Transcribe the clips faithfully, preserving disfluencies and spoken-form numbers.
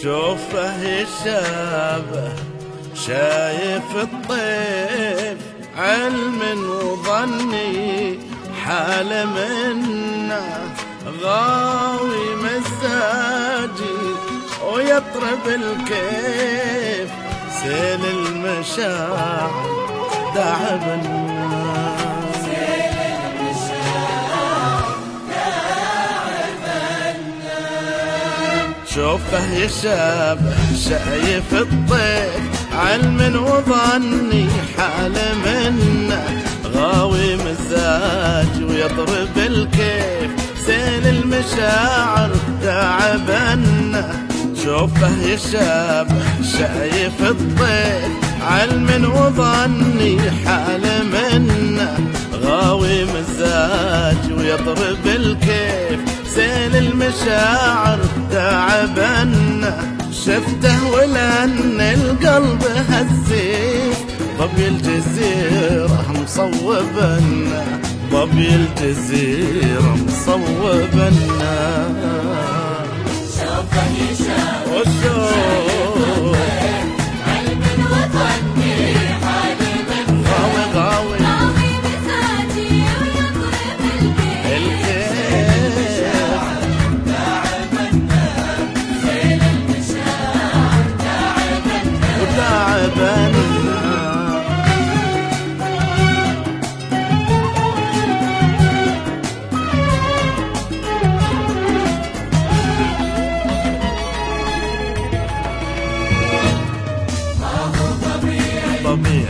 شوفه يشابه شايف الطيف علم وظني حال منه غاوي مزاجي ويطرب الكيف سيل المشاعر داعب الناس سيل المشاعر داعب الناس شوفه يشابه شايف الطيف علم وظني حال منه غاوي مزاج ويضرب الكيف سيل المشاعر تعبنا شوفه يشابه شايف الطيف علم وظني حال منه غاوي مزاج ويضرب الكيف سيل المشاعر تعبنا شفته ولأن القلب هزيف ضبي الجزيرة مصوبنا ضبي الجزيرة مصوبنا شوفه يشابه وشوف علم وظني حال منه غاوي غاوي غاوي مزاجي ويضرب الكيف سيل المشاعر تعبنا وتعبنا طبيعي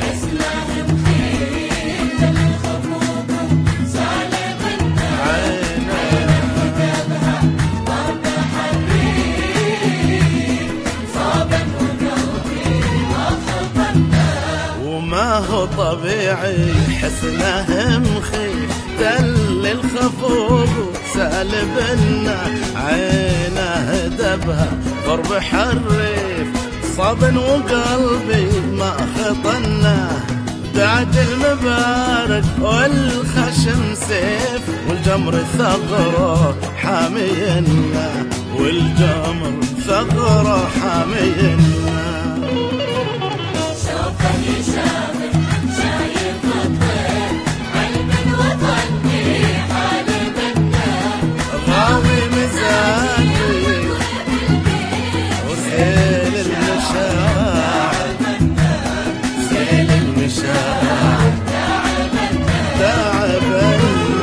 وما هو طبيعي حسنه مخيف دل الخفوق سالبنا عينه دبها ضرب حريف صابن وقلبي ما خطنا دعت المبارك والخشم سيف والجمر ثغره حامينا والجمر ثغره حامينا شوفه يشابه شايف الطيف علم وظني حال منه غاوي مزاجي وسيل المشاعر سيل المشاعر تعبنا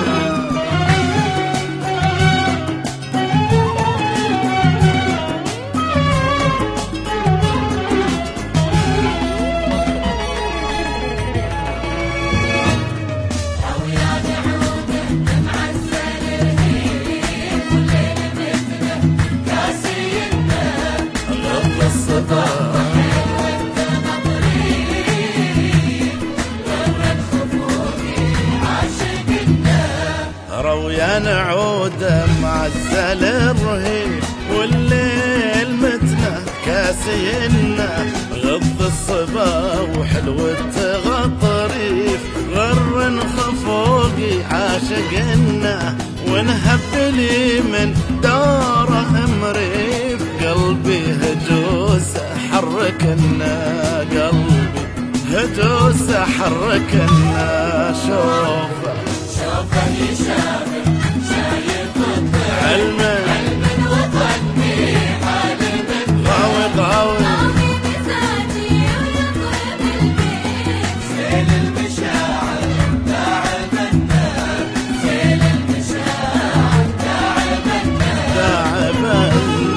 رويا نعود معزل الرهيب والليل متنا كاسينا غض الصبا وحلوة غطريف غر خفوقي عاشقنا ونهب لي من داره مريف قلبي هجوس حركنا قلبي هجوس حركنا شوفه شوفه يشابه شايف الطيف علم علم وظني حال منه غاوي غاوي غاوي مزاجي ويضرب الكيف سيل المشاعر تعبنا سيل المشاعر تعبنا تعبنا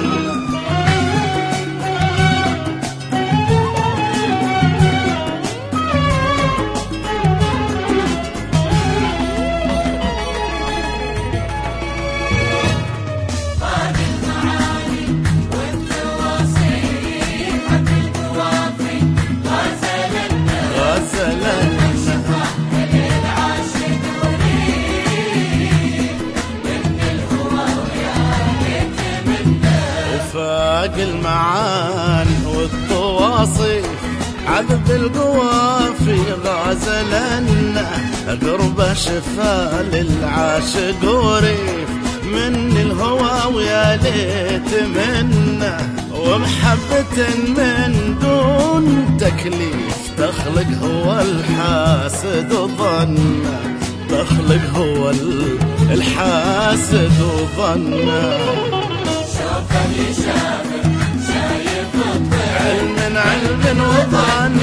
وفاق المعان والطواصيف عذب القوافي غازلنا قرب شفا للعاشق وريف من الهوى ويا ليت منه ومحبة من دون تكليف تخلق هو الحاسد وظنه، تخلق هو الحاسد وظنه. شوف اللي شافك شايف الطير، علم علم وظن